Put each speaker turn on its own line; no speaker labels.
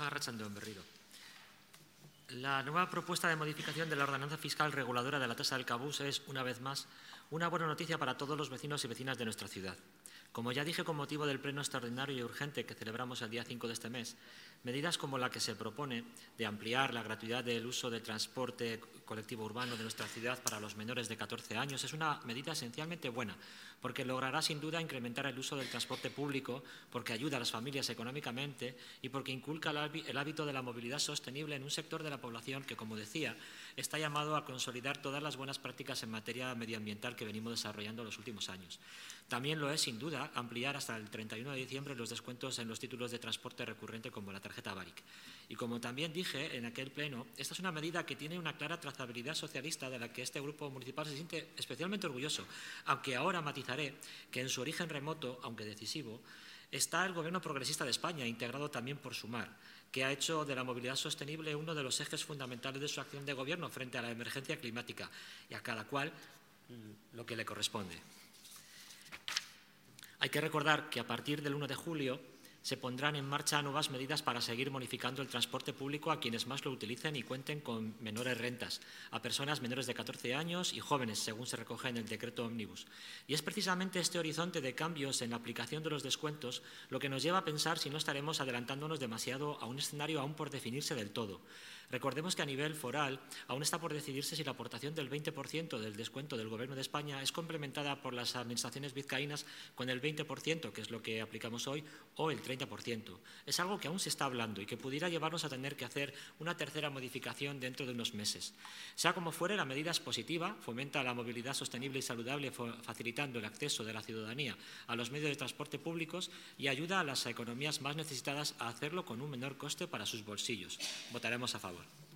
Arratsalde-on berriro. La nueva propuesta de modificación de la ordenanza fiscal reguladora de la tasa del cabús es, una vez más, una buena noticia para todos los vecinos y vecinas de nuestra ciudad. Como ya dije con motivo del pleno extraordinario y urgente que celebramos el día 5 de este mes, medidas como la que se propone de ampliar la gratuidad del uso del transporte colectivo urbano de nuestra ciudad para los menores de 14 años es una medida esencialmente buena, porque logrará sin duda incrementar el uso del transporte público, porque ayuda a las familias económicamente y porque inculca el hábito de la movilidad sostenible en un sector de la población que, como decía, está llamado a consolidar todas las buenas prácticas en materia medioambiental que venimos desarrollando en los últimos años. También lo es, sin duda, ampliar hasta el 31 de diciembre los descuentos en los títulos de transporte recurrente como la tarjeta Baric. Y como también dije en aquel pleno, esta es una medida que tiene una clara trazabilidad socialista de la que este grupo municipal se siente especialmente orgulloso, aunque ahora matizaré que en su origen remoto, aunque decisivo, está el Gobierno progresista de España, integrado también por Sumar, que ha hecho de la movilidad sostenible uno de los ejes fundamentales de su acción de gobierno frente a la emergencia climática, y a cada cual lo que le corresponde. Hay que recordar que a partir del 1 de julio se pondrán en marcha nuevas medidas para seguir bonificando el transporte público a quienes más lo utilicen y cuenten con menores rentas, a personas menores de 14 años y jóvenes, según se recoge en el decreto ómnibus. Y es precisamente este horizonte de cambios en la aplicación de los descuentos lo que nos lleva a pensar si no estaremos adelantándonos demasiado a un escenario aún por definirse del todo. Recordemos que a nivel foral aún está por decidirse si la aportación del 20% del descuento del Gobierno de España es complementada por las administraciones vizcaínas con el 20%, que es lo que aplicamos hoy, o el 30%. Es algo que aún se está hablando y que pudiera llevarnos a tener que hacer una tercera modificación dentro de unos meses. Sea como fuere, la medida es positiva, fomenta la movilidad sostenible y saludable, facilitando el acceso de la ciudadanía a los medios de transporte públicos y ayuda a las economías más necesitadas a hacerlo con un menor coste para sus bolsillos. Votaremos a favor.